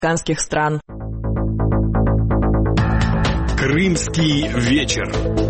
африканских стран. Крымский вечер.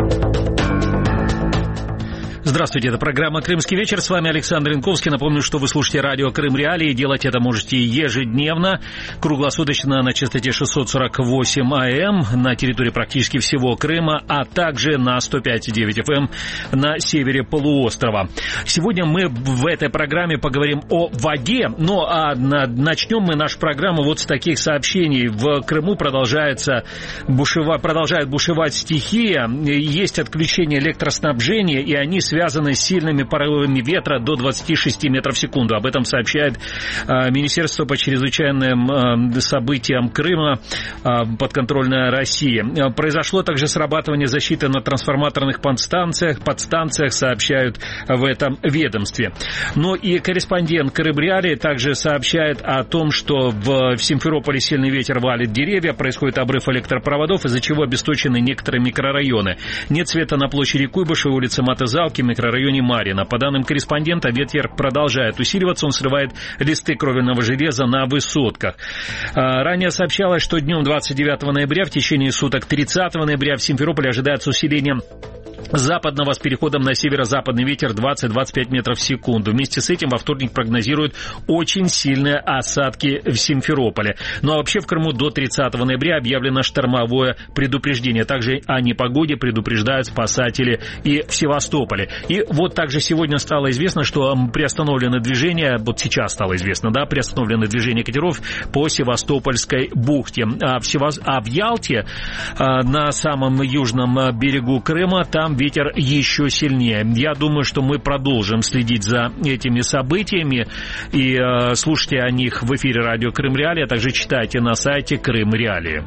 Здравствуйте, это программа «Крымский вечер». С вами Александр Янковский. Напомню, что вы слушаете радио «Крым Реалии». Делать это можете ежедневно, круглосуточно на частоте 648 АМ на территории практически всего Крыма, а также на 105,9 FM на севере полуострова. Сегодня мы в этой программе поговорим о воде, но начнем мы нашу программу вот с таких сообщений. В Крыму продолжает бушевать стихия, есть отключение электроснабжения, и они связаны с сильными порывами ветра до 26 метров в секунду. Об этом сообщает Министерство по чрезвычайным событиям Крыма, подконтрольная России. Произошло также срабатывание защиты на трансформаторных подстанциях, сообщают в этом ведомстве. Но и корреспондент Крым Реалии также сообщает о том, что в Симферополе сильный ветер валит деревья, происходит обрыв электропроводов, из-за чего обесточены некоторые микрорайоны. Нет света на площади Куйбышева, улице Матызалки, в микрорайоне Марьино. По данным корреспондента, ветер продолжает усиливаться, он срывает листы кровельного железа на высотках. Ранее сообщалось, что днем 29 ноября в течение суток 30 ноября в Симферополе ожидается усиление западного с переходом на северо-западный ветер 20-25 метров в секунду. Вместе с этим во вторник прогнозируют очень сильные осадки в Симферополе. Ну а вообще в Крыму до 30 ноября объявлено штормовое предупреждение. Также о непогоде предупреждают спасатели и в Севастополе. И вот также сегодня стало известно, что приостановлено движение, вот сейчас стало известно, да, приостановлено движение катеров по Севастопольской бухте. А в Ялте, на самом южном берегу Крыма, там ветер еще сильнее. Я думаю, что мы продолжим следить за этими событиями и слушайте о них в эфире радио Крым Реалии, а также читайте на сайте Крым Реалии.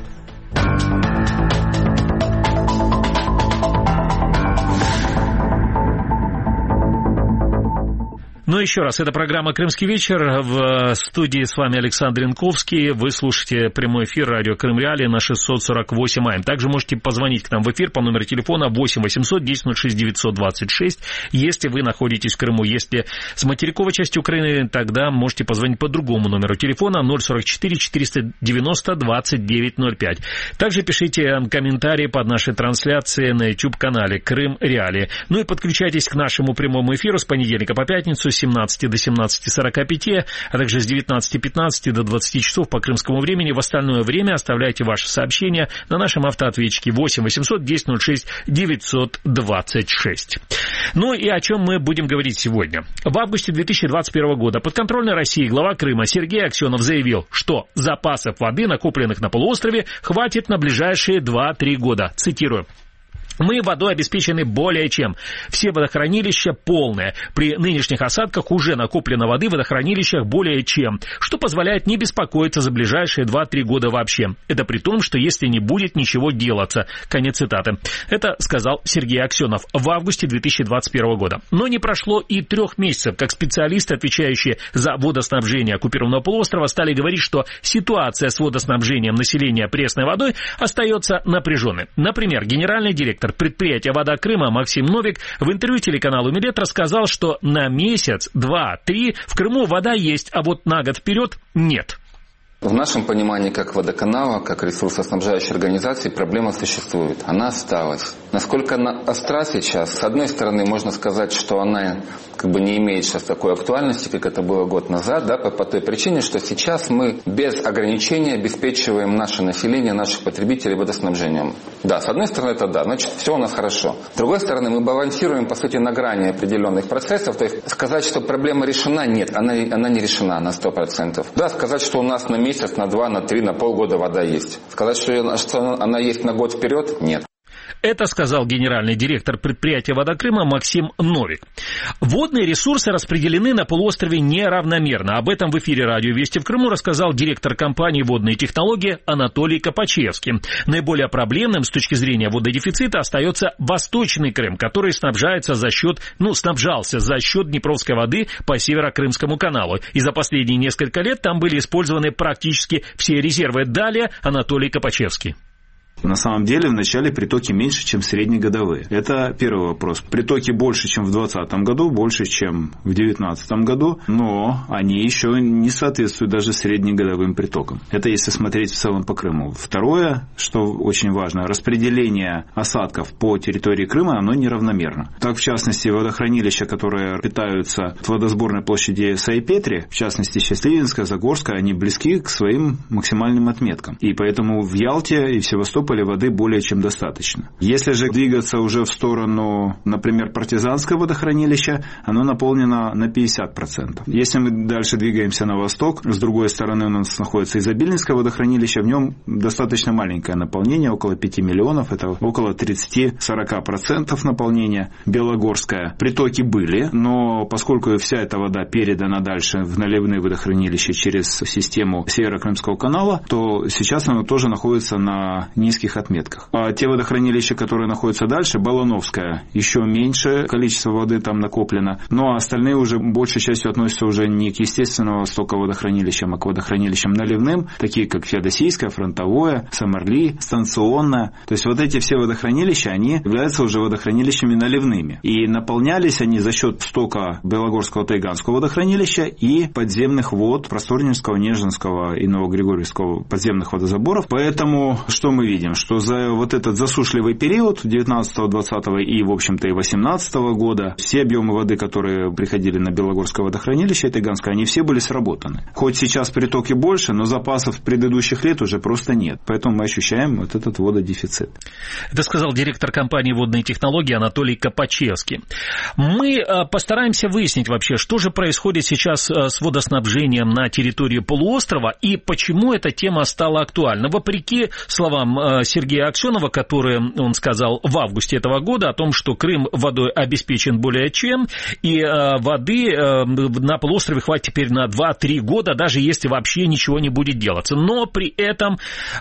Ну, еще раз, это программа «Крымский вечер». В студии с вами Александр Янковский. Вы слушаете прямой эфир радио Крым Реалии на 648 АМ. Также можете позвонить к нам в эфир по номеру телефона 8 800 10 06 926. Если вы находитесь в Крыму, если с материковой части Украины, тогда можете позвонить по другому номеру телефона 044 490 2905. Также пишите комментарии под нашей трансляцией на YouTube-канале Крым Реалии. Ну и подключайтесь к нашему прямому эфиру с понедельника по пятницу с 17 до 17:45, а также с 19:15 до 20 часов по крымскому времени. В остальное время оставляйте ваши сообщения на нашем автоответчике 8 800 10 06 926. Ну и о чем мы будем говорить сегодня. В августе 2021 года подконтрольной России глава Крыма Сергей Аксенов заявил, что запасов воды, накопленных на полуострове, хватит на ближайшие 2-3 года. Цитирую. Мы водой обеспечены более чем. Все водохранилища полные. При нынешних осадках уже накоплено воды в водохранилищах более чем, что позволяет не беспокоиться за ближайшие 2-3 года вообще. Это при том, что если не будет ничего делаться. Конец цитаты. Это сказал Сергей Аксенов в августе 2021 года. Но не прошло и 3 месяцев, как специалисты, отвечающие за водоснабжение оккупированного полуострова, стали говорить, что ситуация с водоснабжением населения пресной водой остается напряженной. Например, генеральный директор предприятия «Вода Крыма» Максим Новик в интервью телеканалу «Милет» рассказал, что на месяц, 2-3 в Крыму вода есть, а вот на год вперед нет. В нашем понимании, как водоканала, как ресурсоснабжающей организации, проблема существует. Она осталась. Насколько она остра сейчас, с одной стороны, можно сказать, что она не имеет сейчас такой актуальности, как это было год назад, да, по той причине, что сейчас мы без ограничений обеспечиваем наше население, наших потребителей водоснабжением. Да, с одной стороны, это да, значит, все у нас хорошо. С другой стороны, мы балансируем, по сути, на грани определенных процессов. То есть сказать, что проблема решена, нет, она не решена на 100%. Да, сказать, что у нас на месяц, на 2, на 3, на полгода вода есть. Сказать, что она есть на год вперед, нет. Это сказал генеральный директор предприятия «Вода Крыма» Максим Новик. Водные ресурсы распределены на полуострове неравномерно. Об этом в эфире радио «Вести в Крыму» рассказал директор компании «Водные технологии» Анатолий Копачевский. Наиболее проблемным с точки зрения вододефицита остается Восточный Крым, который снабжался за счет Днепровской воды по Северо-Крымскому каналу. И за последние несколько лет там были использованы практически все резервы. Далее Анатолий Копачевский. На самом деле в начале притоки меньше, чем среднегодовые. Это первый вопрос. Притоки больше, чем в 2020 году, больше, чем в 2019 году, но они еще не соответствуют даже среднегодовым притокам. Это если смотреть в целом по Крыму. Второе, что очень важно, распределение осадков по территории Крыма, оно неравномерно. Так, в частности, водохранилища, которые питаются от водосборной площади Сайпетри, в частности, Счастливинская, Загорская, они близки к своим максимальным отметкам. И поэтому в Ялте и в Севастополе воды более чем достаточно. Если же двигаться уже в сторону, например, Партизанское водохранилище, оно наполнено на 50%. Если мы дальше двигаемся на восток, с другой стороны у нас находится Изобильнинское водохранилище, в нем достаточно маленькое наполнение, около 5 миллионов, это около 30-40% наполнения. Белогорское. Притоки были, но поскольку вся эта вода передана дальше в наливные водохранилища через систему Северо-Крымского канала, то сейчас оно тоже находится на низких отметках. А те водохранилища, которые находятся дальше, Балановское, еще меньше количество воды там накоплено, но остальные уже большей частью относятся уже не к естественного стока водохранилищам, а к водохранилищам наливным, такие как Феодосийское, Фронтовое, Самарли, Станционное. То есть вот эти все водохранилища, они являются уже водохранилищами наливными. И наполнялись они за счет стока Белогорского Тайганского водохранилища и подземных вод Просторнинского, Нежинского и Новогригорьевского подземных водозаборов. Поэтому что мы видим? Что за вот этот засушливый период 19-20 и, в общем-то, и 18 года все объемы воды, которые приходили на Белогорское водохранилище и Тайганское, они все были сработаны. Хоть сейчас притоки больше, но запасов предыдущих лет уже просто нет. Поэтому мы ощущаем вот этот вододефицит. Это сказал директор компании «Водные технологии» Анатолий Копачевский. Мы постараемся выяснить вообще, что же происходит сейчас с водоснабжением на территории полуострова и почему эта тема стала актуальна. Вопреки словам Сергея Аксенова, которые он сказал в августе этого года о том, что Крым водой обеспечен более чем, и воды на полуострове хватит теперь на 2-3 года, даже если вообще ничего не будет делаться. Но при этом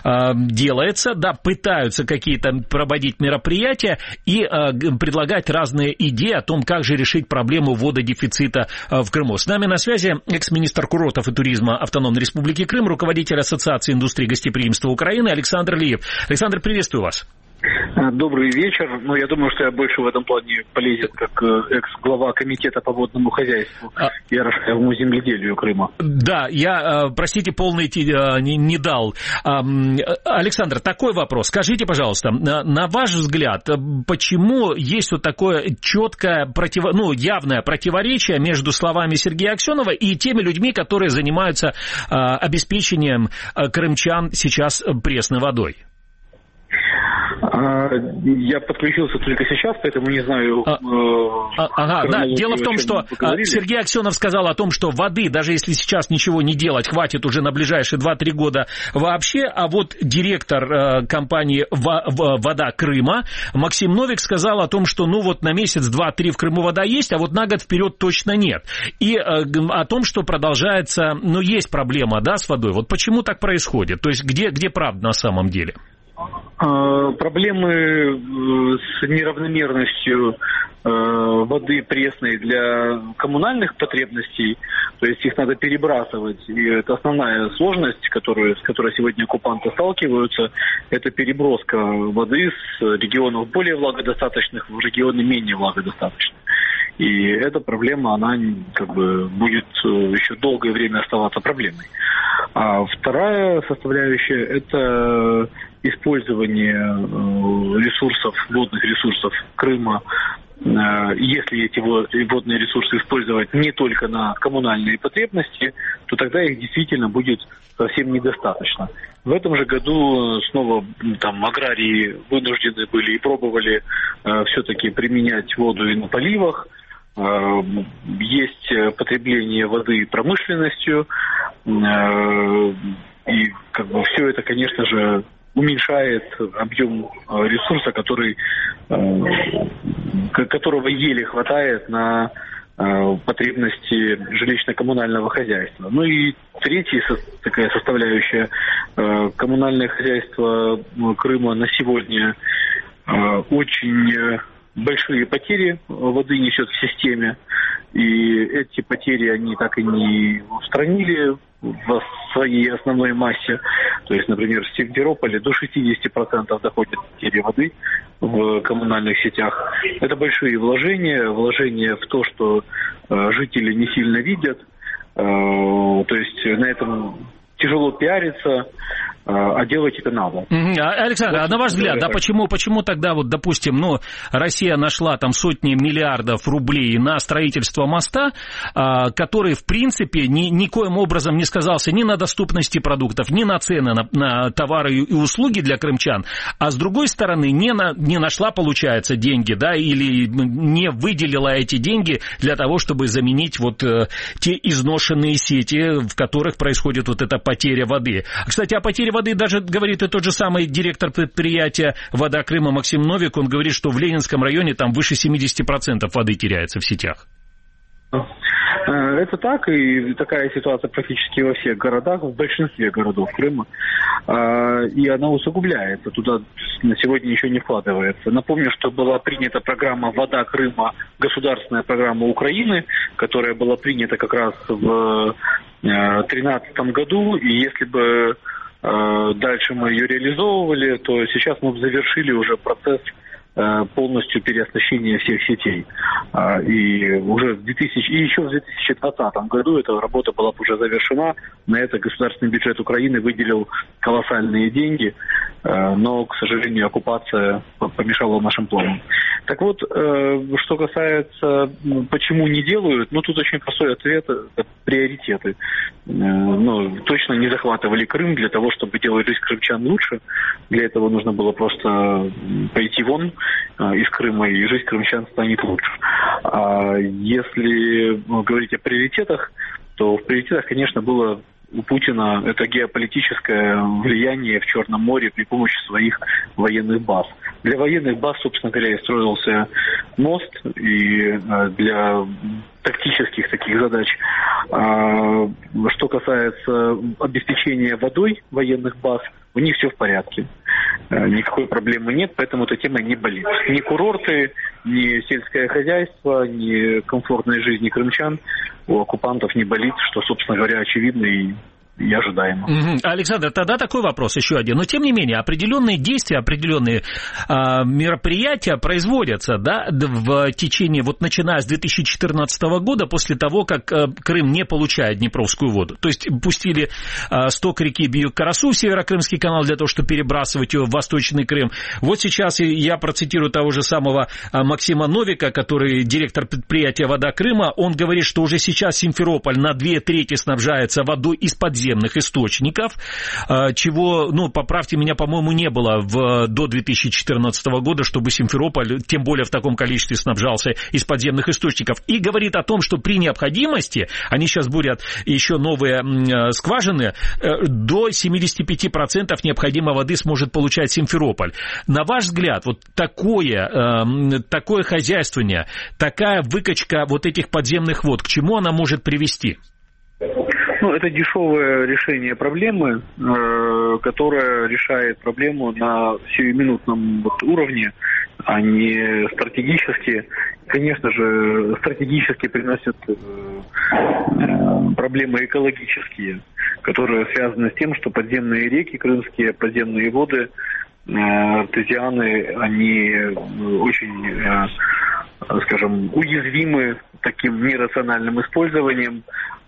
делается, да, пытаются какие-то проводить мероприятия и предлагать разные идеи о том, как же решить проблему вододефицита в Крыму. С нами на связи экс-министр курортов и туризма Автономной Республики Крым, руководитель Ассоциации индустрии гостеприимства Украины Александр Лиев. Александр, приветствую вас. Добрый вечер. Я думаю, что я больше в этом плане полезен как экс-глава комитета по водному хозяйству и орошаевому земледелию Крыма. Да, я, простите, полный не дал. Александр, такой вопрос. Скажите, пожалуйста, на ваш взгляд, почему есть вот такое четкое, явное противоречие между словами Сергея Аксенова и теми людьми, которые занимаются обеспечением крымчан сейчас пресной водой? Я подключился только сейчас, поэтому не знаю. Да. Дело в том, что Сергей Аксенов сказал о том, что воды, даже если сейчас ничего не делать, хватит уже на ближайшие 2-3 года вообще. А вот директор компании «Вода Крыма» Максим Новик сказал о том, что на месяц, 2-3 в Крыму вода есть, а вот на год вперед точно нет. И о том, что продолжается, есть проблема, да, с водой. Вот почему так происходит? То есть где правда на самом деле? Проблемы с неравномерностью воды пресной для коммунальных потребностей, то есть их надо перебрасывать. И это основная сложность, с которой сегодня оккупанты сталкиваются, это переброска воды с регионов более влагодостаточных в регионы менее влагодостаточных. И эта проблема, она будет еще долгое время оставаться проблемой. А вторая составляющая – это использование ресурсов, водных ресурсов Крыма, если эти водные ресурсы использовать не только на коммунальные потребности, то тогда их действительно будет совсем недостаточно. В этом же году снова аграрии вынуждены были и пробовали все-таки применять воду и на поливах. Есть потребление воды промышленностью, и все это, конечно же, уменьшает объем ресурса, которого еле хватает на потребности жилищно-коммунального хозяйства. И третья такая составляющая, коммунальное хозяйство Крыма на сегодня очень большие потери воды несет в системе, и эти потери они так и не устранили в своей основной массе. То есть, например, в Симферополе до 60% доходит потери воды в коммунальных сетях. Это большие вложения в то, что жители не сильно видят. То есть на этом тяжело пиариться, а делать это надо. Александр, а на ваш взгляд, почему тогда, вот, допустим, Россия нашла там сотни миллиардов рублей на строительство моста, который, в принципе, никоим образом не сказался ни на доступности продуктов, ни на цены на товары и услуги для крымчан, а с другой стороны не нашла, получается, деньги, да, или не выделила эти деньги для того, чтобы заменить вот те изношенные сети, в которых происходит вот эта потеря воды. Кстати, о потере воды даже говорит и тот же самый директор предприятия «Вода Крыма» Максим Новик. Он говорит, что в Ленинском районе там выше 70% воды теряется в сетях. Это так, и такая ситуация практически во всех городах, в большинстве городов Крыма. И она усугубляется, туда на сегодня еще не вкладывается. Напомню, что была принята программа «Вода Крыма», государственная программа Украины, которая была принята как раз в 2013 году, и если бы дальше мы ее реализовывали, то сейчас мы завершили уже процесс полностью переоснащения всех сетей. И уже еще в 2020 году эта работа была уже завершена. На это государственный бюджет Украины выделил колоссальные деньги, но, к сожалению, оккупация помешала нашим планам. Так вот, что касается, почему не делают, тут очень простой ответ – это приоритеты. Точно не захватывали Крым для того, чтобы делать жизнь крымчан лучше. Для этого нужно было просто пойти вон из Крыма, и жизнь крымчан станет лучше. А если говорить о приоритетах, то в приоритетах, конечно, было у Путина это геополитическое влияние в Черном море при помощи своих военных баз. Для военных баз, собственно говоря, и строился мост, и для тактических таких задач. Что касается обеспечения водой военных баз, у них все в порядке. Никакой проблемы нет, поэтому эта тема не болит. Ни курорты, ни сельское хозяйство, ни комфортная жизнь крымчан у оккупантов не болит, что, собственно говоря, очевидно и ожидаемо. Александр, тогда такой вопрос еще один. Но, тем не менее, определенные действия, определенные мероприятия производятся, да, в течение, начиная с 2014 года, после того, как Крым не получает Днепровскую воду. То есть пустили сток реки Бию-Карасу в Северокрымский канал для того, чтобы перебрасывать ее в Восточный Крым. Вот сейчас я процитирую того же самого Максима Новика, который директор предприятия «Вода Крыма». Он говорит, что уже сейчас Симферополь на 2/3 снабжается водой из подземных источников, чего, поправьте меня, по-моему, не было до 2014 года, чтобы Симферополь, тем более в таком количестве, снабжался из подземных источников. И говорит о том, что при необходимости, они сейчас бурят еще новые скважины, до 75% необходимой воды сможет получать Симферополь. На ваш взгляд, такое хозяйствование, такая выкачка этих подземных вод, к чему она может привести? Это дешевое решение проблемы, которое решает проблему на сиюминутном уровне, а не стратегически. Конечно же, стратегически приносят проблемы экологические, которые связаны с тем, что подземные реки крымские, подземные воды, артезианы, они очень, уязвимы таким нерациональным использованием,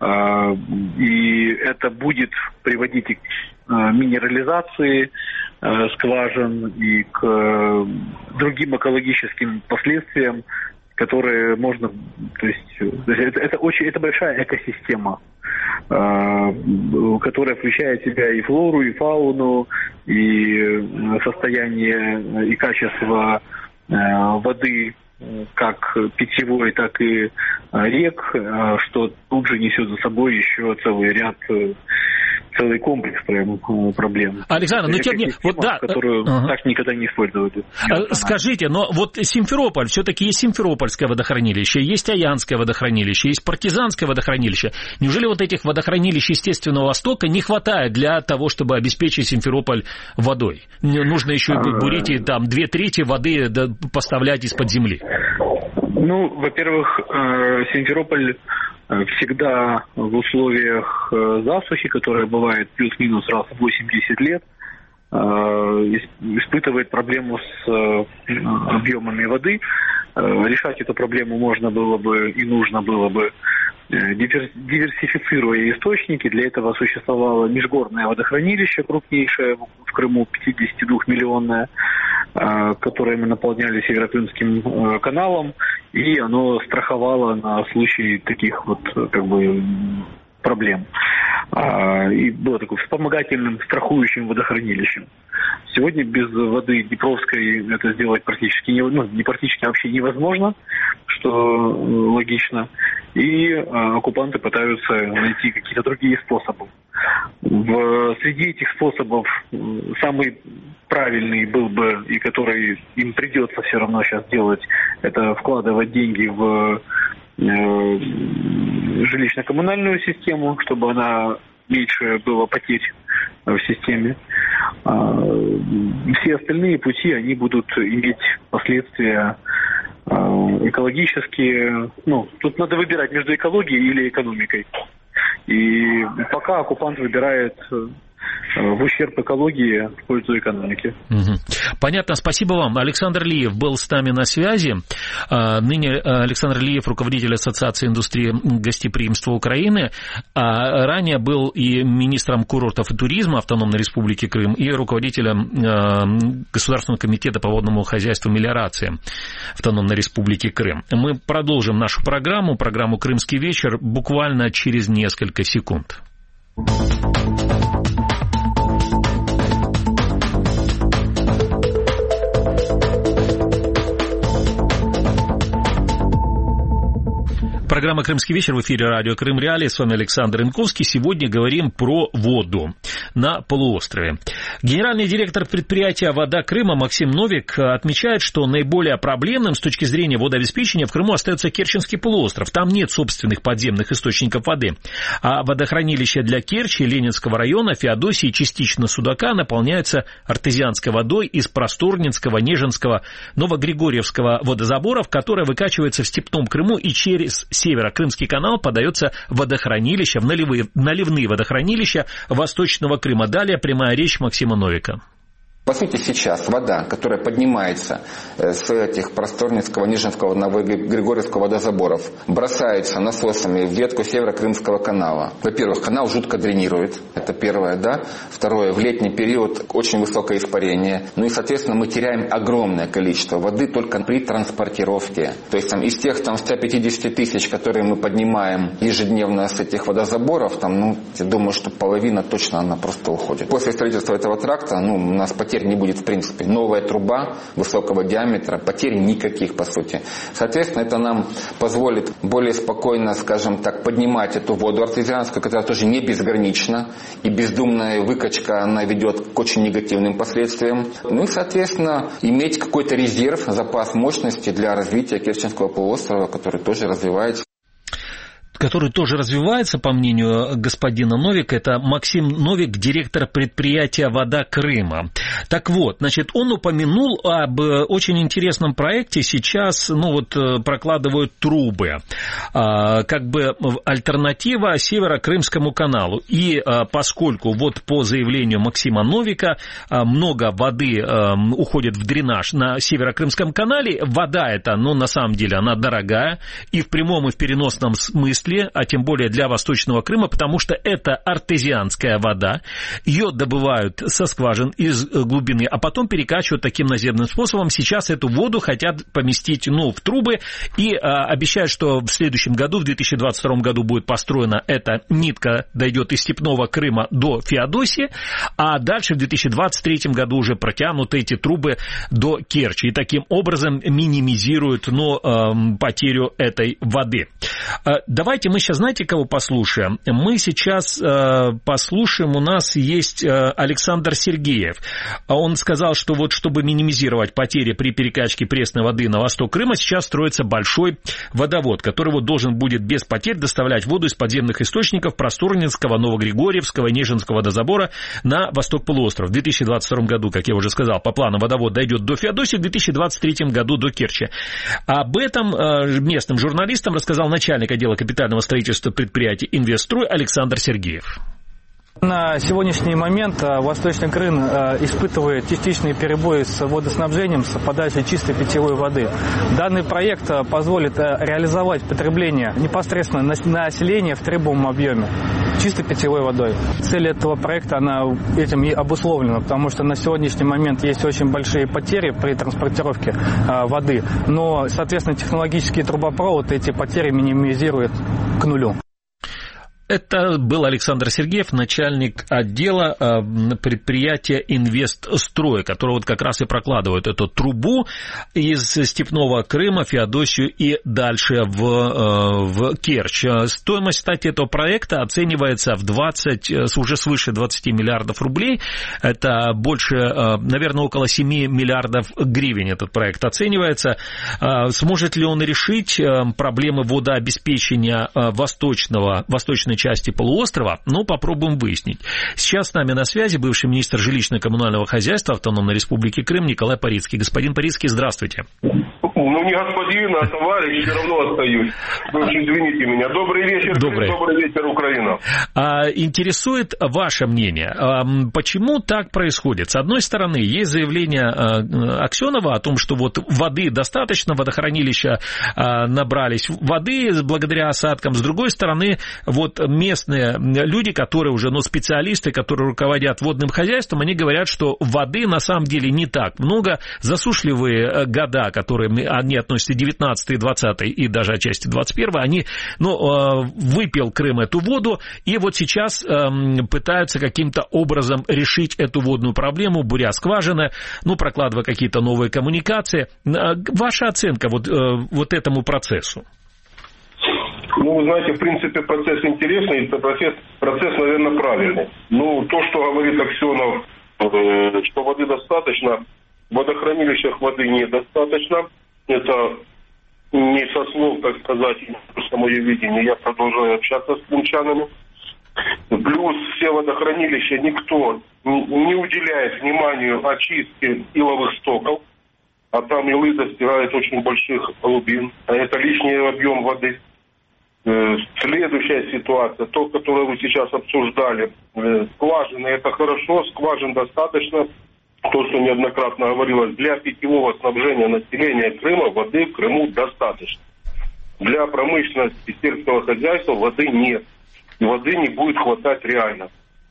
и это будет приводить и к минерализации скважин и к другим экологическим последствиям, которые можно, это большая экосистема, которая включает в себя и флору, и фауну, и состояние и качество воды, как питьевой, так и рек, что тут же несет за собой еще целый комплекс проблем. Александр, тем не менее, которую так никогда не использовали. Скажите, но Симферополь, все-таки есть Симферопольское водохранилище, есть Аянское водохранилище, есть Партизанское водохранилище. Неужели этих водохранилищ естественного стока не хватает для того, чтобы обеспечить Симферополь водой? Нужно еще бурить и 2/3 воды поставлять из-под земли. Во-первых, Симферополь всегда в условиях засухи, которая бывает плюс-минус раз в 8-10 лет, испытывает проблему с объемами воды. Решать эту проблему можно было бы и нужно было бы, диверсифицируя источники. Для этого существовало межгорное водохранилище, крупнейшее в Крыму, 52-миллионное, которое мы наполняли Северокрымским каналом, и оно страховало на случай таких вот проблем. И было таким вспомогательным, страхующим водохранилищем. Сегодня без воды Днепровской это сделать практически вообще невозможно, что логично. И оккупанты пытаются найти какие-то другие способы. Среди этих способов самый правильный был бы, и который им придется все равно сейчас делать, это вкладывать деньги в жилищно-коммунальную систему, чтобы она меньше было потерь в системе. Все остальные пути, они будут иметь последствия экологические. Тут надо выбирать между экологией или экономикой. И пока оккупант выбирает в ущерб экологии в пользу экономики. Понятно, спасибо вам. Александр Лиев был с нами на связи. Ныне Александр Лиев, руководитель Ассоциации индустрии гостеприимства Украины. Ранее был и министром курортов и туризма Автономной Республики Крым, и руководителем Государственного комитета по водному хозяйству и мелиорации Автономной Республики Крым. Мы продолжим нашу программу «Крымский вечер» буквально через несколько секунд. Программа «Крымский вечер» в эфире радио Крым Реалии. С вами Александр Инковский. Сегодня говорим про воду на полуострове. Генеральный директор предприятия «Вода Крыма» Максим Новик отмечает, что наиболее проблемным с точки зрения водообеспечения в Крыму остается Керченский полуостров. Там нет собственных подземных источников воды. А водохранилища для Керчи, Ленинского района, Феодосии и частично Судака наполняются артезианской водой из Просторнинского, Нежинского, Новогригорьевского водозаборов, которая выкачивается в Степном Крыму и через Северо-Крымский канал подается водохранилище, в наливные водохранилища Восточного Крыма. Далее прямая речь Максима Новика. По сути, сейчас вода, которая поднимается с этих Просторнинского, Нижинского, Новогригорьевского водозаборов, бросается насосами в ветку Северо-Крымского канала. Во-первых, канал жутко дренирует, это первое, да. Второе, в летний период очень высокое испарение. И, соответственно, мы теряем огромное количество воды только при транспортировке. То есть из тех 150 тысяч, которые мы поднимаем ежедневно с этих водозаборов, я думаю, что половина точно она просто уходит. После строительства этого тракта, у нас потерь не будет в принципе. Новая труба высокого диаметра, потерь никаких по сути. Соответственно, это нам позволит более спокойно, скажем так, поднимать эту воду артезианскую, которая тоже не безгранична. И бездумная выкачка, она ведет к очень негативным последствиям. И, соответственно, иметь какой-то резерв, запас мощности для развития Керченского полуострова, который тоже развивается. По мнению господина Новика, это Максим Новик, директор предприятия «Вода Крыма». Так вот, он упомянул об очень интересном проекте. Сейчас, прокладывают трубы, альтернатива Северо-Крымскому каналу. И поскольку по заявлению Максима Новика много воды уходит в дренаж на Северо-Крымском канале, вода эта, на самом деле, она дорогая и в прямом, и в переносном смысле, а тем более для Восточного Крыма, потому что это артезианская вода, ее добывают со скважин из глубины, а потом перекачивают таким наземным способом. Сейчас эту воду хотят поместить в трубы и обещают, что в следующем году, в 2022 году будет построена эта нитка, дойдет из Степного Крыма до Феодосии, а дальше в 2023 году уже протянут эти трубы до Керчи и таким образом минимизируют потерю этой воды. Давайте мы сейчас, знаете, кого послушаем? Мы сейчас послушаем, у нас есть Александр Сергеев. Он сказал, что чтобы минимизировать потери при перекачке пресной воды на восток Крыма, сейчас строится большой водовод, который должен будет без потерь доставлять воду из подземных источников Просторнинского, Новогригорьевского и Нежинского водозабора на восток полуострова. В 2022 году, как я уже сказал, по плану водовод дойдет до Феодосии, в 2023 году до Керчи. Об этом местным журналистам рассказал начальник отдела капитального капитального строительства предприятия «Инвестстрой» Александр Сергеев. На сегодняшний момент Восточный Крым испытывает частичные перебои с водоснабжением, с подачей чистой питьевой воды. Данный проект позволит реализовать потребление непосредственно населения в требуемом объеме чистой питьевой водой. Цель этого проекта, она этим и обусловлена, потому что на сегодняшний момент есть очень большие потери при транспортировке воды, но, соответственно, технологический трубопровод эти потери минимизирует к нулю. Это был Александр Сергеев, начальник отдела предприятия «Инвестстрой», который вот как раз и прокладывает эту трубу из Степного Крыма, Феодосию и дальше в Керчь. Стоимость, кстати, этого проекта оценивается в уже свыше 20 миллиардов рублей. Это больше, наверное, около 7 миллиардов гривен этот проект оценивается. Сможет ли он решить проблемы водообеспечения восточной части полуострова? Ну, попробуем выяснить. Сейчас с нами на связи бывший министр жилищно-коммунального хозяйства Автономной Республики Крым Николай Парицкий. Господин Парицкий, здравствуйте. Ну, не господин, а товарищ, все равно остаюсь. Вы уж извините меня. Добрый вечер, добрый вечер, Украина. Интересует ваше мнение. Почему так происходит? С одной стороны, есть заявление Аксенова о том, что вот воды достаточно, водохранилища набрались воды благодаря осадкам. С другой стороны, вот местные люди, которые уже, специалисты, которые руководят водным хозяйством, они говорят, что воды на самом деле не так много. Засушливые года, которые они относятся 19-й, 20-й и даже отчасти 21-й, они, выпил Крым эту воду, и вот сейчас пытаются каким-то образом решить эту водную проблему, буря скважины, прокладывая какие-то новые коммуникации. Ваша оценка вот этому процессу? Вы знаете, в принципе, процесс интересный, процесс, наверное, правильный. То, что говорит Аксенов, что воды достаточно, в водохранилищах воды недостаточно. Это не со слов, так сказать, просто мое видение. Я продолжаю общаться с крымчанами. Плюс все водохранилища никто не уделяет вниманию очистке иловых стоков, а там илы достигают очень больших глубин, а это лишний объем воды. Следующая ситуация, то, которую вы сейчас обсуждали, скважины, это хорошо, скважин достаточно. То, что неоднократно говорилось, для питьевого снабжения населения Крыма воды в Крыму достаточно. Для промышленности, сельского хозяйства воды нет. И воды не будет хватать реально.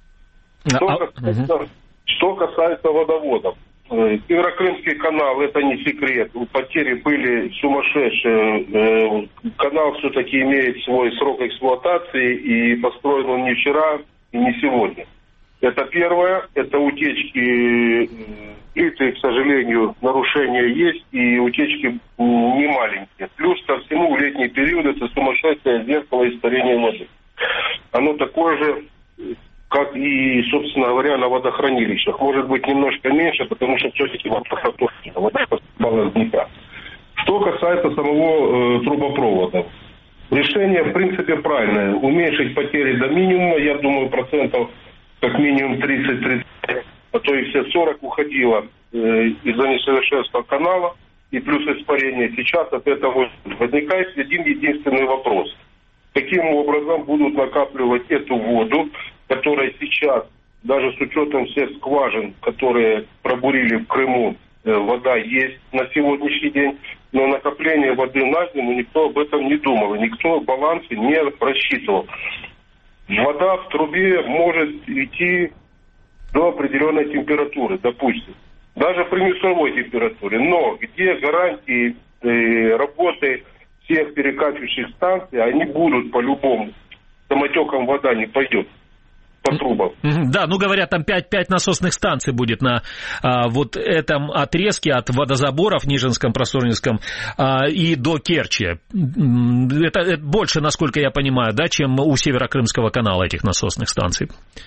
Что касается водоводов. Северокрымский канал, это не секрет. Потери были сумасшедшие. Канал все-таки имеет свой срок эксплуатации, и построен он не вчера и не сегодня. Это первое, это утечки плиты, к сожалению, нарушения есть, и утечки не маленькие. Плюс ко всему в летний период это сумасшедшее зеркало испарения воды. Оно такое же, как и, собственно говоря, на водохранилищах. Может быть, немножко меньше, потому что все-таки вода поступала с Днепра. Что касается самого трубопровода. Решение, в принципе, правильное. Уменьшить потери до минимума, я думаю, процентов как минимум 30-30, а то и все 40 уходило из-за несовершенства канала и плюс испарения. Сейчас от этого возникает один единственный вопрос. Каким образом будут накапливать эту воду, которая сейчас, даже с учетом всех скважин, которые пробурили в Крыму, вода есть на сегодняшний день, но накопление воды на зиму никто об этом не думал, и никто балансы не рассчитывал. Вода в трубе может идти до определенной температуры, допустим. Даже при минусовой температуре. Но где гарантии работы всех перекачивающих станций, они будут по-любому. Самотеком вода не пойдет по трубам. Да, говорят, там 5 насосных станций будет на вот этом отрезке от водозаборов в Нижинском, Просорнинском и до Керчи. Это больше, насколько я понимаю, да, чем у Северокрымского канала этих насосных станций.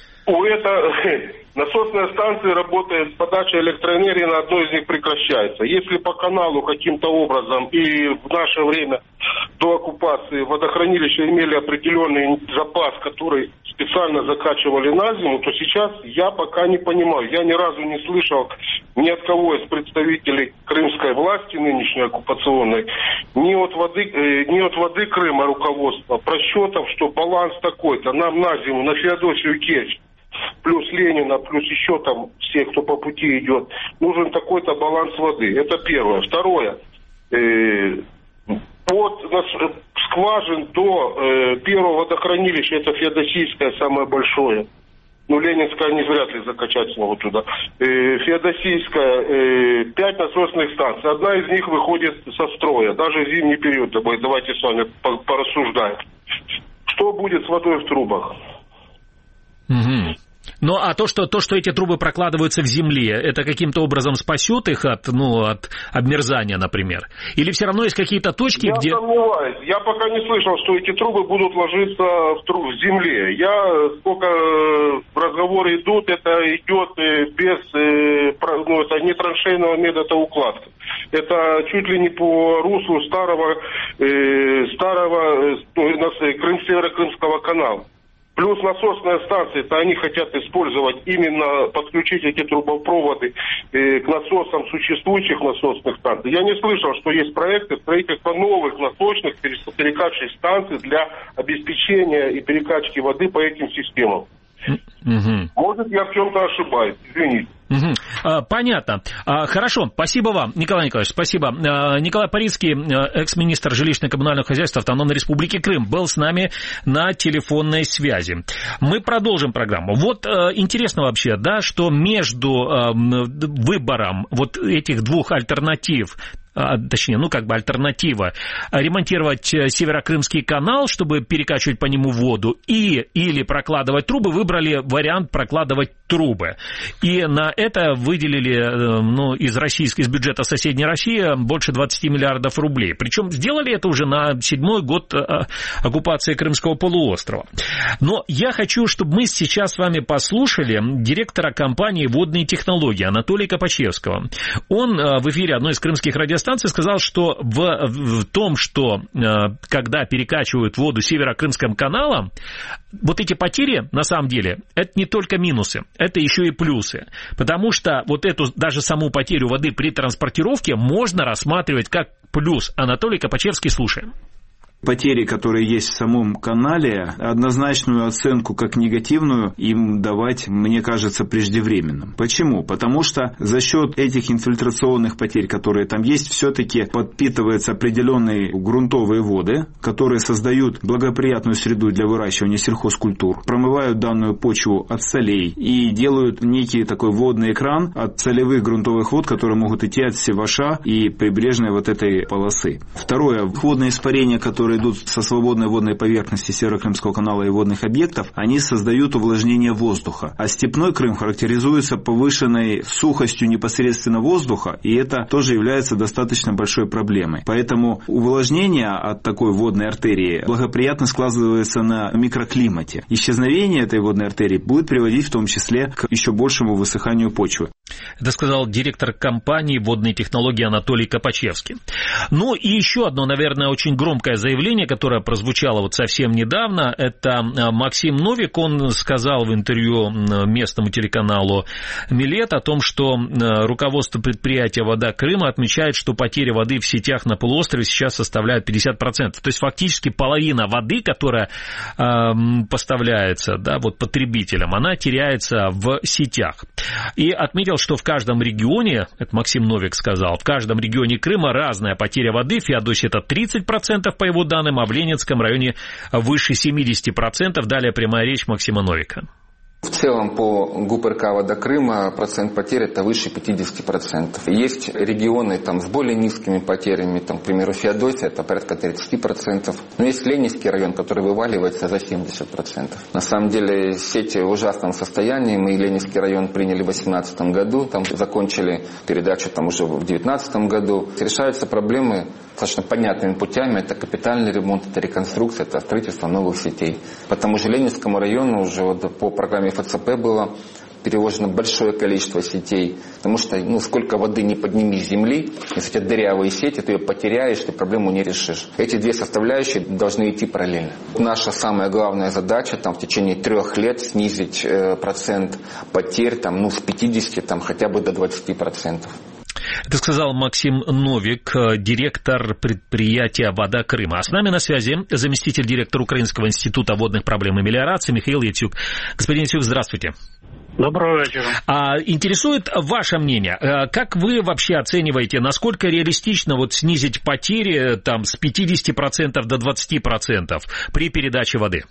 Насосная станция работает с подачей электроэнергии, на одной из них прекращается. Если по каналу каким-то образом и в наше время до оккупации водохранилища имели определенный запас, который специально закачивали на зиму, то сейчас я пока не понимаю. Я ни разу не слышал ни от кого из представителей крымской власти, нынешней оккупационной, ни от воды Крыма руководства просчетов, что баланс такой-то нам на зиму, на Феодосию Керчь, плюс Ленина, плюс еще там все, кто по пути идет, нужен такой-то баланс воды. Это первое. Второе. От скважин до первого водохранилища, это Феодосийское самое большое. Ну, Ленинская не вряд ли закачать смогут туда. Феодосийская, 5 насосных станций. Одна из них выходит со строя. Даже в зимний период, давайте с вами порассуждаем. Что будет с водой в трубах? Угу. Ну, а то, что эти трубы прокладываются в земле, это каким-то образом спасет их от обмерзания, например? Или все равно есть какие-то точки, где... Я сомневаюсь. Я пока не слышал, что эти трубы будут ложиться в земле. Сколько разговоры идут, это идет без... это не траншейного метода укладки. Это чуть ли не по руслу старого Северо-Крымского канала. Плюс насосная станция, это они хотят использовать именно, подключить эти трубопроводы к насосам существующих насосных станций. Я не слышал, что есть проекты строительства новых насосных перекачивающих станций для обеспечения и перекачки воды по этим системам. Угу. Может, я в чем-то ошибаюсь, извините. Угу. Понятно. Хорошо, спасибо вам, Николай Николаевич, спасибо. Николай Парицкий, экс-министр жилищно-коммунального хозяйства Автономной Республики Крым, был с нами на телефонной связи. Мы продолжим программу. Вот интересно вообще, да, что между выбором вот этих двух альтернатив, точнее, альтернатива, ремонтировать Северокрымский канал, чтобы перекачивать по нему воду, или прокладывать трубы, выбрали вариант прокладывать трубы. И на это выделили из бюджета соседней России больше 20 миллиардов рублей. Причем сделали это уже на 7-й год оккупации Крымского полуострова. Но я хочу, чтобы мы сейчас с вами послушали директора компании «Водные технологии» Анатолия Копачевского. Он в эфире одной из крымских радиостанций сказал, что в том, что когда перекачивают воду Северо-Крымским каналом, вот эти потери, на самом деле, это не только минусы, это еще и плюсы. Потому что вот эту даже саму потерю воды при транспортировке можно рассматривать как плюс. Анатолий Копачевский, слушаем. Потери, которые есть в самом канале, однозначную оценку как негативную им давать, мне кажется, преждевременным. Почему? Потому что за счет этих инфильтрационных потерь, которые там есть, все-таки подпитываются определенные грунтовые воды, которые создают благоприятную среду для выращивания сельхозкультур, промывают данную почву от солей и делают некий такой водный экран от солевых грунтовых вод, которые могут идти от Севаша и прибрежной вот этой полосы. Второе, водные испарения, которые идут со свободной водной поверхности Северо-Крымского канала и водных объектов, они создают увлажнение воздуха. А степной Крым характеризуется повышенной сухостью непосредственно воздуха, и это тоже является достаточно большой проблемой. Поэтому увлажнение от такой водной артерии благоприятно складывается на микроклимате. Исчезновение этой водной артерии будет приводить в том числе к еще большему высыханию почвы. Это сказал директор компании «Водные технологии» Анатолий Копачевский. Ну и еще одно, наверное, очень громкое заявление, которое прозвучало вот совсем недавно, это Максим Новик, он сказал в интервью местному телеканалу «Милет» о том, что руководство предприятия «Вода Крыма» отмечает, что потеря воды в сетях на полуострове сейчас составляет 50%. То есть фактически половина воды, которая поставляется потребителям, она теряется в сетях. И отметил, что в каждом регионе, это Максим Новик сказал, в каждом регионе Крыма разная потеря воды. В Феодосии это 30% по его данным, а в Ленинском районе выше 70%. Далее прямая речь Максима Новика. В целом по ГУП РК «Вода Крыма» процент потерь это выше 50%. Есть регионы с более низкими потерями, к примеру, Феодосия, это порядка 30%. Но есть Ленинский район, который вываливается за 70%. На самом деле сети в ужасном состоянии. Мы Ленинский район приняли в 2018 году, закончили передачу уже в 2019 году. Решаются проблемы достаточно понятными путями. Это капитальный ремонт, это реконструкция, это строительство новых сетей. По тому же Ленинскому району уже по программе ФЦП было переложено большое количество сетей, потому что сколько воды не подними с земли, если у тебя дырявые сети, ты ее потеряешь, ты проблему не решишь. Эти две составляющие должны идти параллельно. Наша самая главная задача в течение 3 лет снизить процент потерь с 50 хотя бы до 20%. Это сказал Максим Новик, директор предприятия «Вода Крыма». А с нами на связи заместитель директора Украинского института водных проблем и мелиорации Михаил Яцюк. Господин Яцюк, здравствуйте. Доброго вечера. Интересует ваше мнение. Как вы вообще оцениваете, насколько реалистично снизить потери с 50% до 20% при передаче води?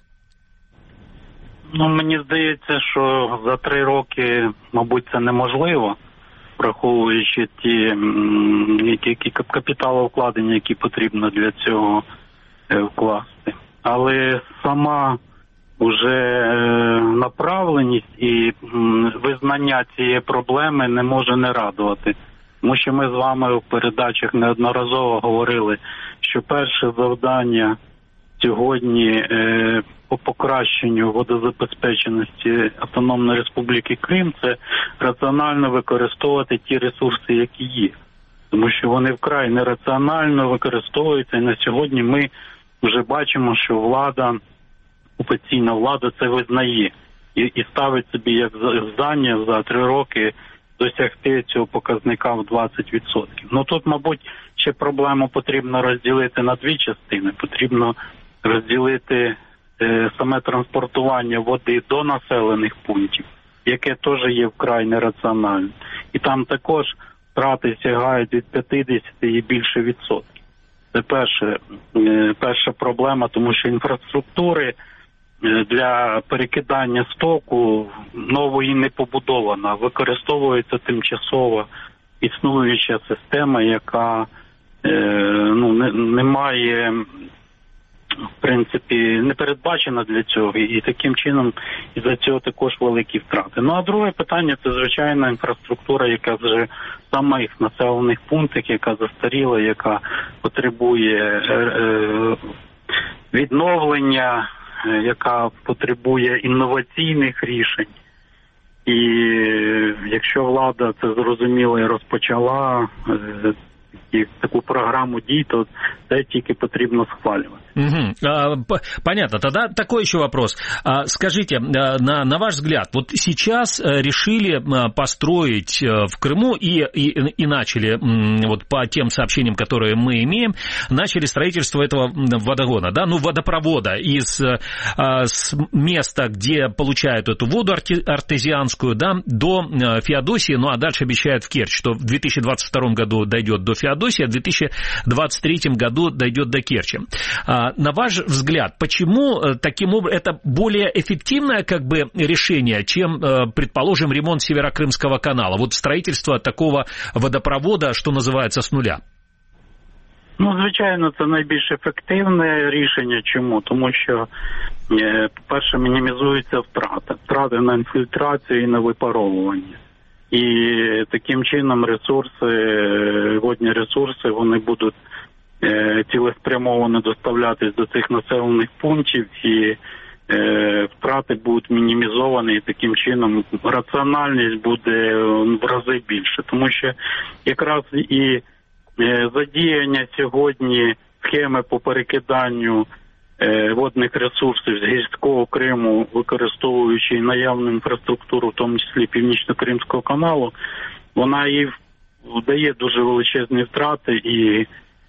Мені здається, що за 3 роки, мабуть, це неможливо, враховуючи ті капіталовкладення, які потрібно для цього вкласти. Але сама уже направленість і визнання цієї проблеми не може не радувати. Тому що ми з вами в передачах неодноразово говорили, що перше завдання сьогодні по покращенню водозабезпеченості Автономної Республіки Крим – це раціонально використовувати ті ресурси, які є. Тому що вони вкрай нераціонально використовуються, і на сьогодні ми вже бачимо, що влада, окупаційна влада це визнає і ставить собі як завдання за 3 роки досягти цього показника в 20%. Тут, мабуть, ще проблему потрібно розділити на 2 частини. Потрібно розділити саме транспортування води до населених пунктів, яке теж є вкрай нераціональним. І там також втрати сягають від 50 і більше відсотків. Це перша проблема, тому що інфраструктури для перекидання стоку нової не побудована. Використовується тимчасова існуюча система, яка не має, в принципі, не передбачена для цього. І таким чином із-за цього також великі втрати. А друге питання – це, звичайно, інфраструктура, яка вже в самих населених пунктах, яка застаріла, яка потребує відновлення, яка потребує інноваційних рішень. І якщо влада це зрозуміло і розпочала таку программу дій, то це тільки потрібно схвалювати. Понятно. Тогда такой еще вопрос. Скажите, на ваш взгляд, сейчас решили построить в Крыму и начали, по тем сообщениям, которые мы имеем, начали строительство этого водогона, водопровода с места, где получают эту воду артезианскую, до Феодосии, а дальше обещают в Керчь, что в 2022 году дойдет до Феодосии, а в 2023 году дойдет до Керчи. На ваш взгляд, почему таким образом это более эффективное решение, чем, предположим, ремонт Северокрымского канала? Строительство такого водопровода, что называется, с нуля. Звичайно, це найбільш ефективне рішення. Чому? Тому що, по-перше, мінімізуються втрати. Втрати на інфільтрацію і на випаровування. І таким чином водні ресурси, вони будуть цілеспрямовано доставлятись до цих населених пунктів, і втрати будуть мінімізовані, і таким чином раціональність буде в рази більше. Тому що якраз і задіяння сьогодні схеми по перекиданню водних ресурсів з гірського Криму, використовуючи наявну інфраструктуру, в тому числі Північно-Кримського каналу, вона і дає дуже величезні втрати, і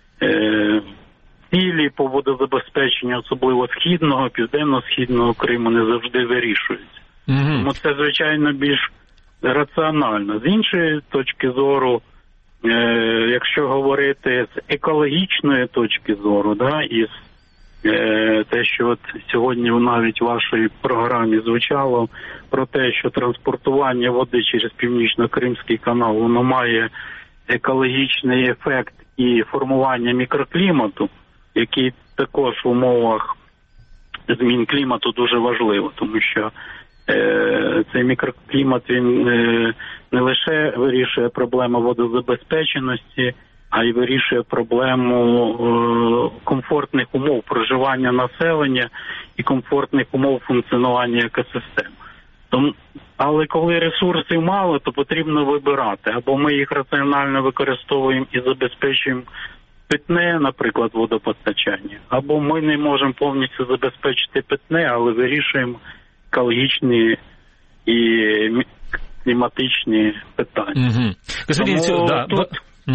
цілі по водозабезпеченню, особливо східного, південно-східного Криму, не завжди вирішуються. Тому це, звичайно, більш раціонально. З іншої точки зору, якщо говорити з екологічної точки зору, і те, що сьогодні навіть в вашій програмі звучало, про те, що транспортування води через Північно-Кримський канал, воно має екологічний ефект і формування мікроклімату, який також в умовах змін клімату дуже важливо, тому що цей мікроклімат, він не лише вирішує проблему водозабезпеченості, а й вирішує проблему комфортних умов проживання населення і комфортних умов функціонування екосистем. Але коли ресурсів мало, то потрібно вибирати. Або ми їх раціонально використовуємо і забезпечуємо питне, наприклад, водопостачання. Або ми не можемо повністю забезпечити питне, але вирішуємо екологічні і кліматичні питання. Угу. Господин Єцюк, да. Тут...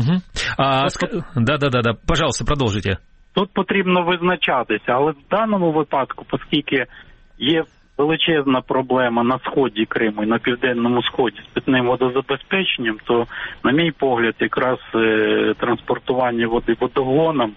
Да. Пожалуйста, продовжуйте. Тут потрібно визначатися, але в даному випадку, оскільки є величезна проблема на сході Криму і на південному сході з питним водозабезпеченням, то, на мій погляд, якраз транспортування води водогоном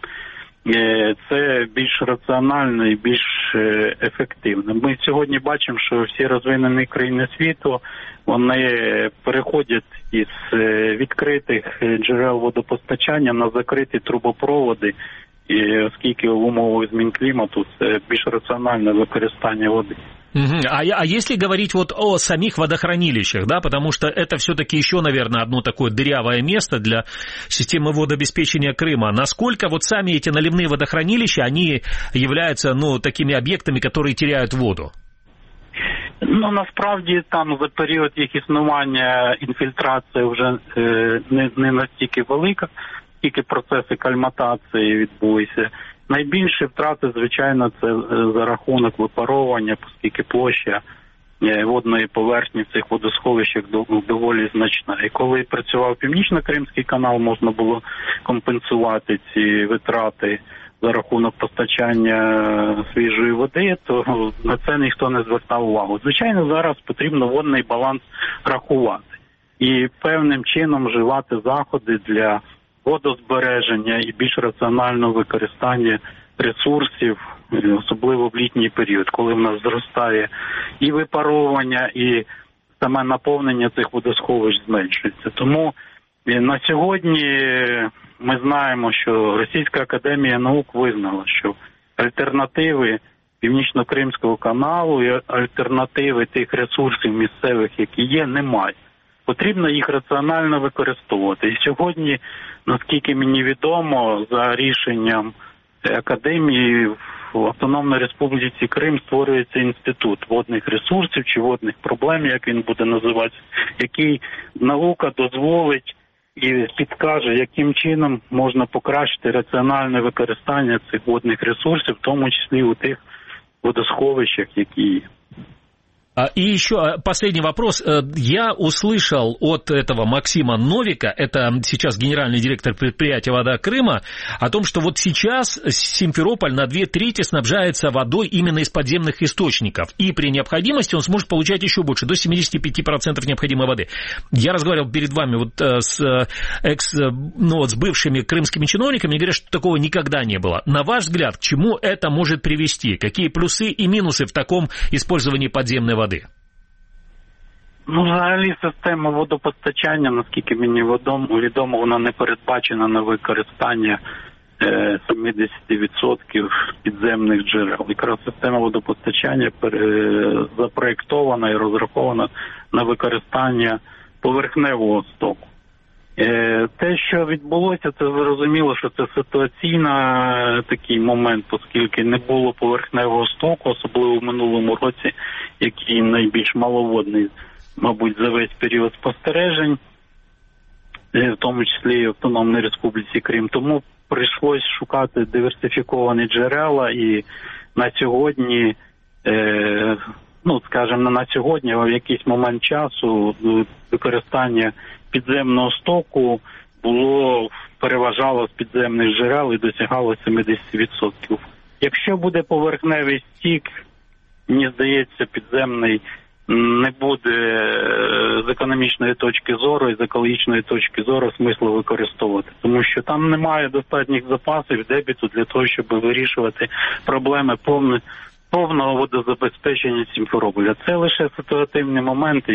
це більш раціонально і більш ефективно. Ми сьогодні бачимо, що всі розвинені країни світу, вони переходять із відкритих джерел водопостачання на закриті трубопроводи, і оскільки в умовах змін клімату це більш раціональне використання води. А если говорить вот о самих водохранилищах, да, потому что это все-таки еще, наверное, одно такое дырявое место для системы водообеспечения Крыма. Насколько вот сами эти наливные водохранилища, они являются, такими объектами, которые теряют воду? Насправді там за період їх існування інфільтрація вже не настільки велика, тільки процеси кальматації відбулися. Найбільші втрати, звичайно, це за рахунок випаровування, оскільки площа водної поверхні в цих водосховищах доволі значна. І коли працював Північно-Кримський канал, можна було компенсувати ці витрати за рахунок постачання свіжої води, то на це ніхто не звертав увагу. Звичайно, зараз потрібно водний баланс рахувати і певним чином вживати заходи для водозбереження і більш раціонального використання ресурсів, особливо в літній період, коли в нас зростає і випаровування, і саме наповнення цих водосховищ зменшується. Тому на сьогодні ми знаємо, що Російська академія наук визнала, що альтернативи Північно-Кримського каналу і альтернативи тих ресурсів місцевих, які є, немає. Потрібно їх раціонально використовувати. І сьогодні, наскільки мені відомо, за рішенням академії в Автономній Республіці Крим створюється інститут водних ресурсів чи водних проблем, як він буде називатися, який наука дозволить і підкаже, яким чином можна покращити раціональне використання цих водних ресурсів, в тому числі у тих водосховищах, які є. И еще последний вопрос. Я услышал от этого Максима Новика, это сейчас генеральный директор предприятия «Вода Крыма», о том, что вот сейчас Симферополь на 2/3 снабжается водой именно из подземных источников. И при необходимости он сможет получать еще больше, до 75% необходимой воды. Я разговаривал перед вами с бывшими крымскими чиновниками, и говорят, что такого никогда не было. На ваш взгляд, к чему это может привести? Какие плюсы и минусы в таком использовании подземной води? Взагалі система водопостачання, наскільки мені відомо, вона не передбачена на використання 70% підземних джерел. Якраз система водопостачання запроєктована і розрахована на використання поверхневого стоку. Те, що відбулося, це зрозуміло, що це ситуаційний такий момент, оскільки не було поверхневого стоку, особливо в минулому році, який найбільш маловодний, мабуть, за весь період спостережень, в тому числі і в Автономній Республіці Крим. Тому прийшлось шукати диверсифіковані джерела, і на сьогодні, на сьогодні, в якийсь момент часу використання підземного стоку переважало з підземних джерел і досягало 70%. Якщо буде поверхневий стік, мені здається, підземний не буде з економічної точки зору і з екологічної точки зору смислу використовувати, тому що там немає достатніх запасів дебіту для того, щоб вирішувати проблеми повного водозабезпечення Сімферополя. Це лише ситуативні моменти,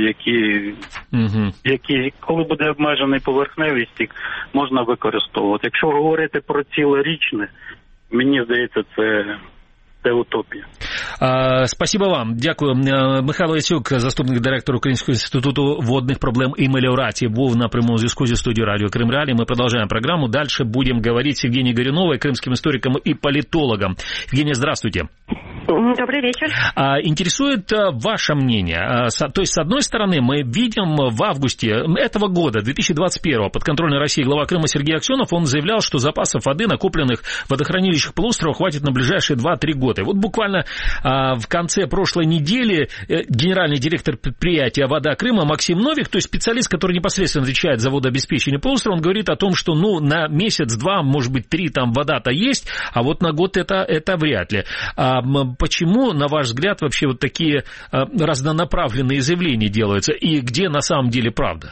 які, коли буде обмежений поверхневий стік, можна використовувати. Якщо говорити про цілорічне, мені здається, це утопія. Спасибо вам. Дякую. Михайло Єцюк, заступник директора Українського інституту водних проблем і меліорації, був на прямому зв'язку зі студією радіо Крим Реалии. Мы продолжаем программу. Дальше будем говорить с Евгенией Горюновой, крымским историком и политологом. Евгения, здравствуйте. Добрый вечер. Интересует ваше мнение. То есть, с одной стороны, мы видим в августе этого года, 2021, подконтрольной России глава Крыма Сергей Аксенов, он заявлял, что запасов воды, накопленных в водохранилищах полуострова, хватит на ближайшие 2-3 года. И вот буквально в конце прошлой недели генеральный директор предприятия «Вода Крыма» Максим Новик, то есть специалист, который непосредственно отвечает за водообеспечение полуострова, он говорит о том, что на месяц-два, может быть, 3 там вода-то есть, а вот на год это вряд ли. Почему, на ваш взгляд, вообще вот такие разнонаправленные заявления делаются? И где на самом деле правда?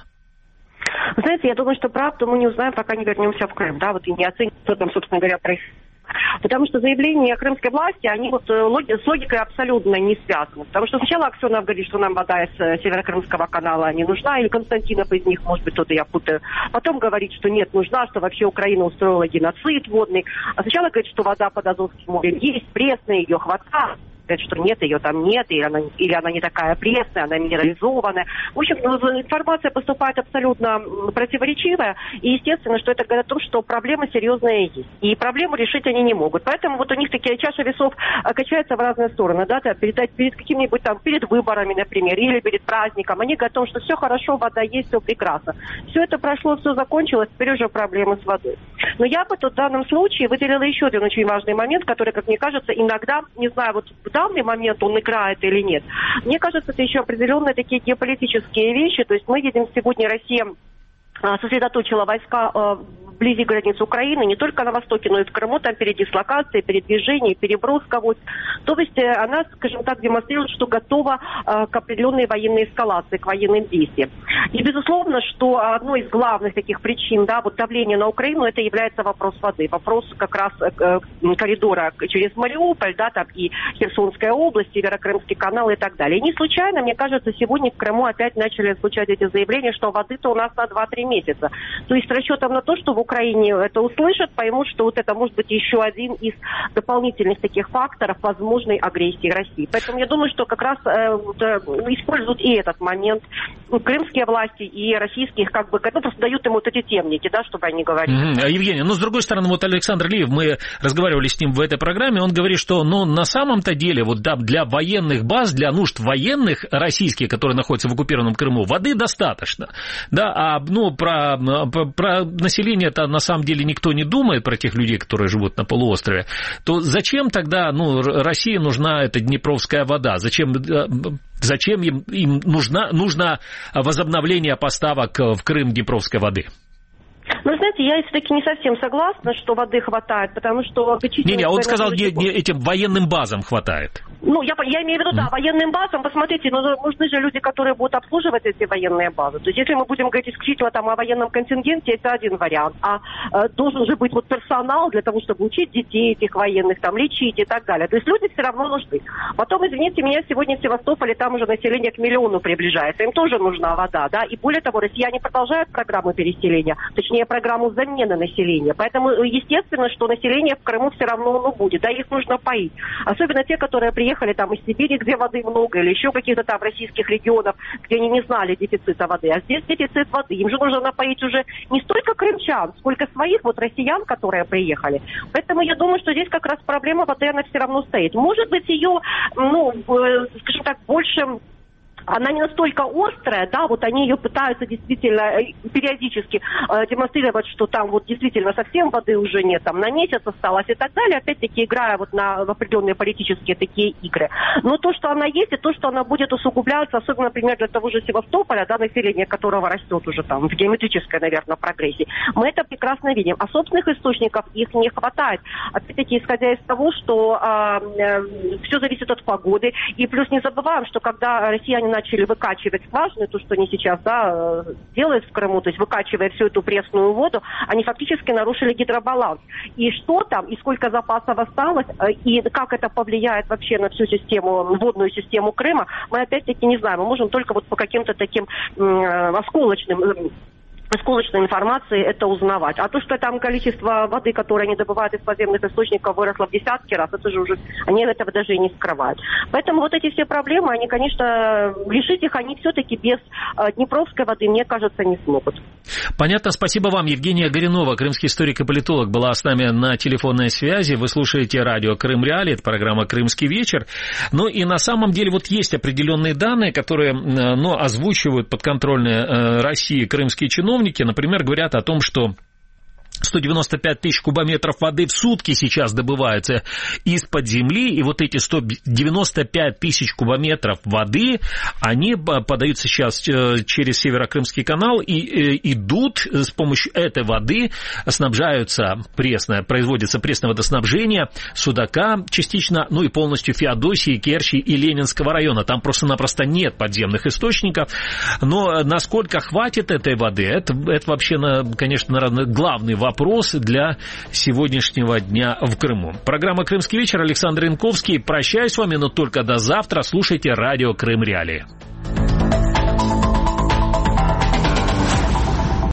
Вы знаете, я думаю, что правду мы не узнаем, пока не вернемся в Крым, да, вот и не оценим, что там, собственно говоря, происходит. Потому что заявления крымской власти, они вот с логикой абсолютно не связаны. Потому что сначала Аксенов говорит, что нам вода из Северокрымского канала не нужна, или Константинов из них, может быть, кто-то я путаю. Потом говорит, что нет, нужна, что вообще Украина устроила геноцид водный. А сначала говорит, что вода под Азовским морем есть, пресная, ее хватает. Говорят, что нет, ее там нет, или она не такая пресная, она минерализованная. В общем, информация поступает абсолютно противоречивая, и естественно, что это говорит о том, что проблема серьезная есть. И проблему решить они не могут. Поэтому вот у них такие чаша весов качается в разные стороны, да, перед какими-нибудь там, перед выборами, например, или перед праздником. Они говорят о том, что все хорошо, вода есть, все прекрасно. Все это прошло, все закончилось, теперь уже проблемы с водой. Но я бы тут в данном случае выделила еще один очень важный момент, который, как мне кажется, иногда, не знаю, вот в данный момент он играет или нет. Мне кажется, это еще определенные такие геополитические вещи. То есть мы видим сегодня, Россия сосредоточила войска вблизи границ Украины, не только на востоке, но и в Крыму, там передислокация, передвижение, переброска войск. То есть она, скажем так, демонстрирует, что готова к определенной военной эскалации, к военным действиям. И, безусловно, что одной из главных таких причин, да, вот давления на Украину, это является вопрос воды. Вопрос как раз коридора через Мариуполь, да, там и Херсонская область, Северокрымский канал и так далее. И не случайно, мне кажется, сегодня в Крыму опять начали звучать эти заявления, что воды-то у нас на 2-3 месяца. То есть с расчетом на то, что в Украине это услышат, поймут, что вот это может быть еще один из дополнительных таких факторов возможной агрессии России. Поэтому я думаю, что как раз используют и этот момент крымские власти и российские, как бы, ну, просто дают им вот эти темники, да, чтобы они говорили. Евгений, ну, с другой стороны, вот Александр Лиев, мы разговаривали с ним в этой программе, он говорит, что, ну, на самом-то деле, вот да, для военных баз, для нужд военных российских, которые находятся в оккупированном Крыму, воды достаточно, да, а, ну, про население-то на самом деле никто не думает, про тех людей, которые живут на полуострове, то зачем тогда, ну, России нужна эта днепровская вода? Зачем им нужно возобновление поставок в Крым днепровской воды? Ну, знаете, я все-таки не совсем согласна, что воды хватает, потому что... Не, он сказал, этим военным базам хватает. Ну, я имею в виду, да, военным базам, посмотрите, но нужны же люди, которые будут обслуживать эти военные базы. То есть, если мы будем говорить исключительно там о военном контингенте, это один вариант. А должен же быть вот персонал для того, чтобы учить детей этих военных, там, лечить и так далее. То есть, люди все равно нужны. Потом, извините меня, сегодня в Севастополе там уже население к 1 миллиону приближается. Им тоже нужна вода, да. И более того, россияне продолжают программы переселения, точнее, программу замены населения. Поэтому, естественно, что население в Крыму все равно будет, да, их нужно поить. Особенно те, которые приехали там из Сибири, где воды много, или еще каких-то там российских регионов, где они не знали дефицита воды. А здесь дефицит воды. Им же нужно напоить уже не столько крымчан, сколько своих вот россиян, которые приехали. Поэтому я думаю, что здесь как раз проблема воды, она все равно стоит. Может быть, ее, ну, скажем так, больше... Она не настолько острая, да, вот они ее пытаются действительно периодически демонстрировать, что там вот действительно совсем воды уже нет, там на месяц осталось и так далее, опять-таки играя вот в определенные политические такие игры. Но то, что она есть, и то, что она будет усугубляться, особенно, например, для того же Севастополя, да, население которого растет уже там в геометрической, наверное, прогрессии, мы это прекрасно видим. А собственных источников их не хватает. Опять-таки, исходя из того, что все зависит от погоды, и плюс не забываем, что когда россияне начали выкачивать скважины, то, что они сейчас, да, делают в Крыму, то есть выкачивая всю эту пресную воду, они фактически нарушили гидробаланс. И что там, и сколько запасов осталось, и как это повлияет вообще на всю систему, водную систему Крыма, мы опять-таки не знаем. Мы можем только вот по каким-то таким осколочным осколочной информации это узнавать. А то, что там количество воды, которое они добывают из подземных источников, выросло в десятки раз, это же уже, они этого даже и не скрывают. Поэтому вот эти все проблемы, они, конечно, решить их они все-таки без днепровской воды, мне кажется, не смогут. Понятно, спасибо вам. Евгения Горюнова, крымский историк и политолог, была с нами на телефонной связи. Вы слушаете радио Крым Реалии, это программа «Крымский вечер». Ну и на самом деле вот есть определенные данные, которые озвучивают подконтрольные России крымские чиновники. Например, говорят о том, что 195 тысяч кубометров воды в сутки сейчас добываются из-под земли, и вот эти 195 тысяч кубометров воды, они подаются сейчас через Северокрымский канал и идут с помощью этой воды, снабжаются производится пресное водоснабжение Судака частично, ну и полностью Феодосии, Керчи и Ленинского района. Там просто-напросто нет подземных источников, но насколько хватит этой воды, это вообще, конечно, наверное, главный вопрос для сегодняшнего дня в Крыму. Программа «Крымский вечер», Александр Янковский. Прощаюсь с вами, но только до завтра. Слушайте радио Крым Реалии.